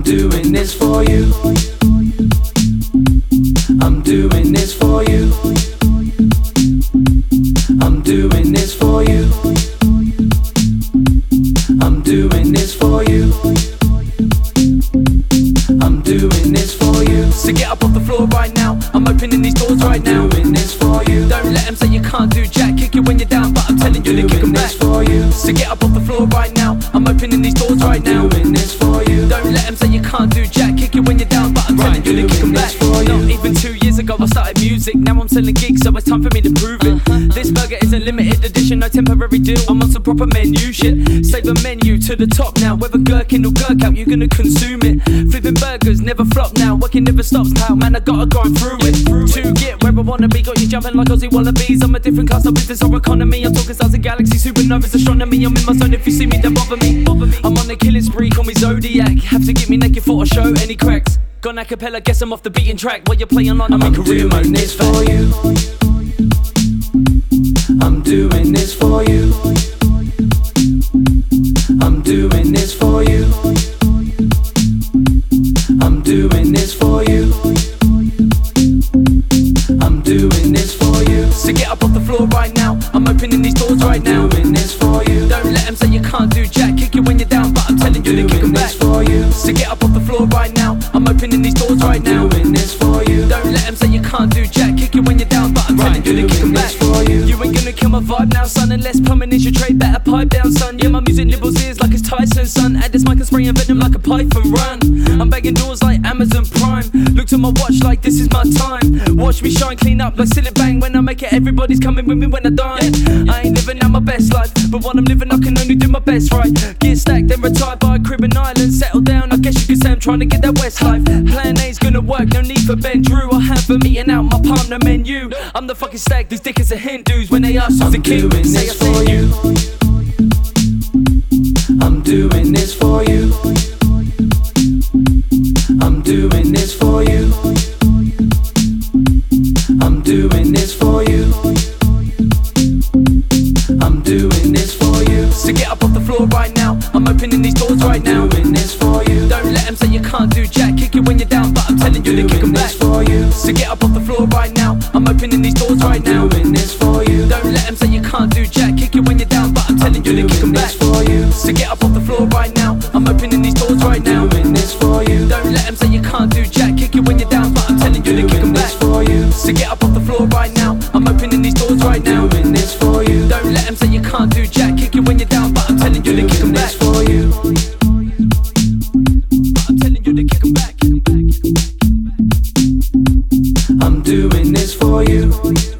doing this for you. I'm doing this for you. I'm doing this for you. I'm doing this for you. I'm doing this for you. So get up off the floor right now. I'm opening these doors right now. I'm doing this for you. Don't let them say you can't do jack. Kick you when you're down, but I'm telling you to kick them back. For you. So get up off the floor right now. I'm opening these doors right now. I'm doing this for you. Don't let them say you can't do jack. Kick you when you're down, but I'm telling you to kick them back. Not even 2 years ago I started music. Now I'm selling gigs, so it's time for me to prove it. This burger is a limited edition, no temporary deal. I'm on some proper menu shit. Save a menu to the top now. Whether gherkin or gherk out, you're gonna consume it. Flipping burgers never flop now. Working never stops, pal. Man, I gotta go through it. To get where I wanna be, got you jumping like Aussie wallabies. I'm a different class of business or economy. I'm talking stars and galaxies, supernovas, astronomy. I'm in my zone. If you see me, then bother me. I'm on a killing spree, call me Zodiac. Have to get me naked for a show, any cracks. Gone a cappella, guess I'm off the beaten track. While you're playing on, I'm in career mode. This for you. I'm doing this for you. I'm doing this for you. I'm doing this for you. I'm doing this for you. So get up off the floor right now. I'm opening these doors right now. I'm doing this for you. Don't let them say you can't do jack. Kick you when you're down, but I'm telling you to kick them back. For you. So get up off the floor right now. I'm opening these doors right now. I'm doing this for you. Don't let them say you can't do jack. Kick you when you're down, but I'm telling you to kick them back. For you. You ain't gonna kill my vibe now, son. Unless plumbing is your trade, better pipe down, son. Yeah, my music nibbles ears like it's Tyson, son. Add this mic and spraying venom like a python, run. I'm begging doors like Amazon Prime. Look to my watch like this is my time. Watch me shine, clean up like Silly Bang. When I make it, everybody's coming with me when I die. I ain't living out my best life, but while I'm living, I can only do my best, right? Get stacked, then retire by a crib and island. Settle down, I guess you could say I'm trying to get that West life. Plan A's gonna work, no need for Ben Drew. I have them eating out my partner menu. I'm the fucking stag, these dickers are Hindus. When they ask who's the king, doing say this I for you. I'm doing this for you. I'm doing this for you. I'm doing this for you. I'm doing this for you. So get up off the floor right now. I'm opening these doors right now. I'm doing this for you. Don't let them say you can't do jack. Kick you when you're down, but I'm telling you to kick them back. For you. So get up off the floor right now. I'm opening these doors right now. I'm doing this for you. Don't let them say you can't do jack. Kick you when you're down, but I'm telling you to kick them back. For you. So get up off the floor right now. I'm opening these doors right now. I'm doing this for you. Don't let them say you can't do jack. Kick you when you're down, but I'm telling you to kick them back. For you. So get up off the floor right now. I'm opening these doors right now. I'm doing this for you. Don't let them say you can't do jack. Kick you when you're down, but I'm telling you to kick them back. For you. I'm telling you to kick them back. I'm doing this for you.